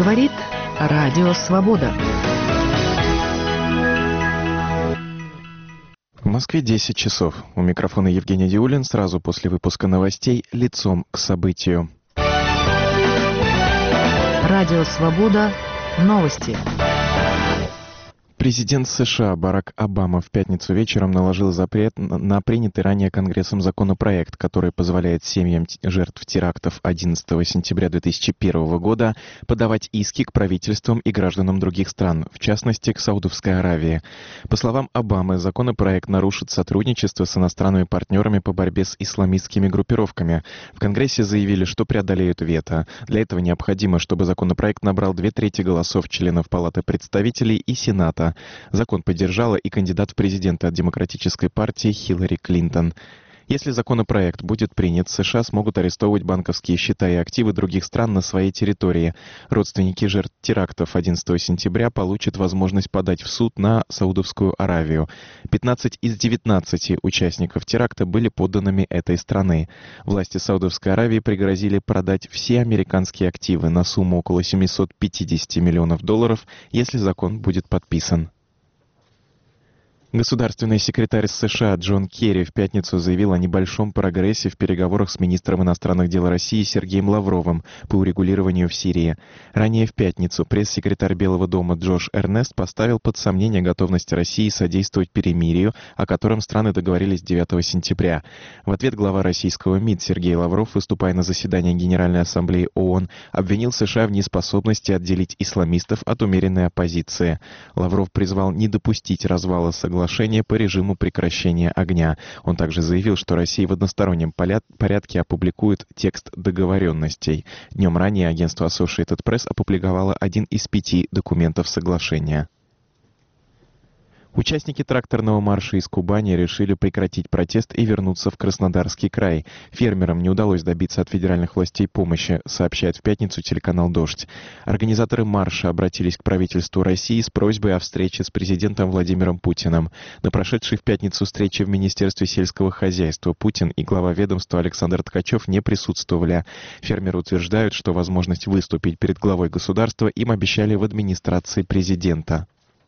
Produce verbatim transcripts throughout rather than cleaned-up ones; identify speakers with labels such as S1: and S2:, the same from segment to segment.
S1: Говорит Радио Свобода.
S2: В Москве десять часов. У микрофона Евгений Диулин. Сразу после выпуска новостей лицом к событию.
S1: Радио Свобода. Новости.
S2: Президент США Барак Обама в пятницу вечером наложил запрет на принятый ранее Конгрессом законопроект, который позволяет семьям жертв терактов одиннадцатого сентября две тысячи первого года подавать иски к правительствам и гражданам других стран, в частности, к Саудовской Аравии. По словам Обамы, законопроект нарушит сотрудничество с иностранными партнерами по борьбе с исламистскими группировками. В Конгрессе заявили, что преодолеют вето. Для этого необходимо, чтобы законопроект набрал две трети голосов членов Палаты представителей и Сената. Закон поддержала и кандидат в президенты от Демократической партии Хиллари Клинтон. Если законопроект будет принят, США смогут арестовывать банковские счета и активы других стран на своей территории. Родственники жертв терактов одиннадцатого сентября получат возможность подать в суд на Саудовскую Аравию. пятнадцать из девятнадцати участников теракта были подданными этой страны. Власти Саудовской Аравии пригрозили продать все американские активы на сумму около семьсот пятьдесят миллионов долларов, если закон будет подписан. Государственный секретарь США Джон Керри в пятницу заявил о небольшом прогрессе в переговорах с министром иностранных дел России Сергеем Лавровым по урегулированию в Сирии. Ранее в пятницу пресс-секретарь Белого дома Джош Эрнест поставил под сомнение готовность России содействовать перемирию, о котором страны договорились девятого сентября. В ответ глава российского МИД Сергей Лавров, выступая на заседании Генеральной Ассамблеи ООН, обвинил США в неспособности отделить исламистов от умеренной оппозиции. Лавров призвал не допустить развала соглашения по режиму прекращения огня. Он также заявил, что Россия в одностороннем порядке опубликует текст договоренностей. Днем ранее агентство Associated Press опубликовало один из пяти документов соглашения. Участники тракторного марша из Кубани решили прекратить протест и вернуться в Краснодарский край. Фермерам не удалось добиться от федеральных властей помощи, сообщает в пятницу телеканал «Дождь». Организаторы марша обратились к правительству России с просьбой о встрече с президентом Владимиром Путиным. На прошедшей в пятницу встрече в Министерстве сельского хозяйства Путин и глава ведомства Александр Ткачев не присутствовали. Фермеры утверждают, что возможность выступить перед главой государства им обещали в администрации президента.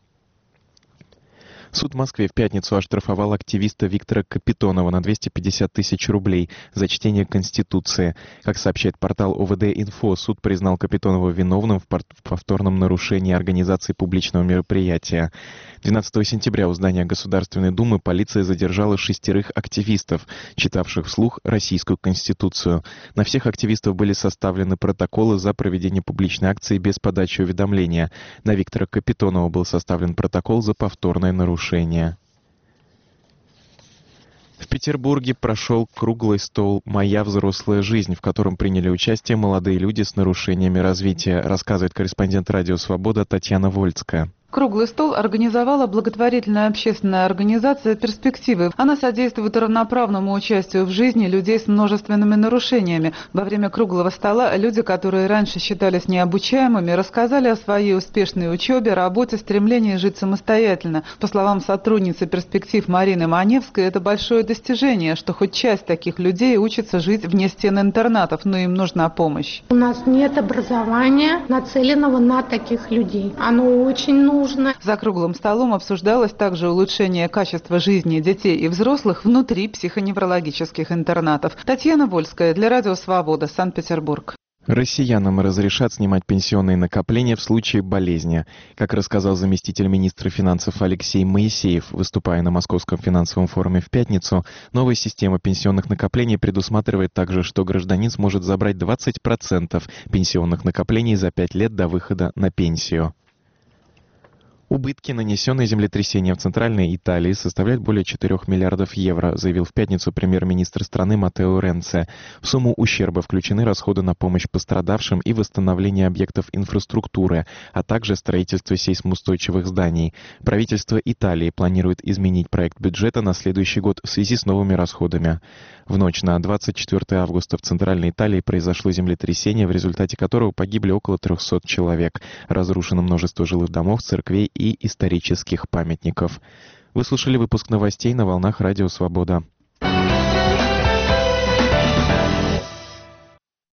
S2: Суд в Москве в пятницу оштрафовал активиста Виктора Капитонова на двести пятьдесят тысяч рублей за чтение Конституции. Как сообщает портал О В Д Инфо, суд признал Капитонова виновным в повторном нарушении организации публичного мероприятия. двенадцатого сентября у здания Государственной Думы полиция задержала шестерых активистов, читавших вслух Российскую Конституцию. На всех активистов были составлены протоколы за проведение публичной акции без подачи уведомления. На Виктора Капитонова был составлен протокол за повторное нарушение. В Петербурге прошел круглый стол «Моя взрослая жизнь», в котором приняли участие молодые люди с нарушениями развития, рассказывает корреспондент Радио Свобода Татьяна Вольцкая.
S3: Круглый стол организовала благотворительная общественная организация «Перспективы». Она содействует равноправному участию в жизни людей с множественными нарушениями. Во время круглого стола люди, которые раньше считались необучаемыми, рассказали о своей успешной учебе, работе, стремлении жить самостоятельно. По словам сотрудницы «Перспектив» Марины Маневской, это большое достижение, что хоть часть таких людей учится жить вне стен интернатов, но им нужна помощь.
S4: У нас нет образования, нацеленного на таких людей. Оно очень нужно.
S3: За круглым столом обсуждалось также улучшение качества жизни детей и взрослых внутри психоневрологических интернатов. Татьяна Вольская для Радио Свобода, Санкт-Петербург.
S2: Россиянам разрешат снимать пенсионные накопления в случае болезни. Как рассказал заместитель министра финансов Алексей Моисеев, выступая на Московском финансовом форуме в пятницу, новая система пенсионных накоплений предусматривает также, что гражданин сможет забрать двадцать процентов пенсионных накоплений за пять лет до выхода на пенсию. Убытки, нанесенные землетрясением в Центральной Италии, составляют более четырёх миллиардов евро, заявил в пятницу премьер-министр страны Маттео Ренци. В сумму ущерба включены расходы на помощь пострадавшим и восстановление объектов инфраструктуры, а также строительство сейсмоустойчивых зданий. Правительство Италии планирует изменить проект бюджета на следующий год в связи с новыми расходами. В ночь на двадцать четвёртое августа в Центральной Италии произошло землетрясение, в результате которого погибли около трехсот человек. Разрушено множество жилых домов, церквей и исторических памятников. Вы слушали выпуск новостей на волнах Радио Свобода.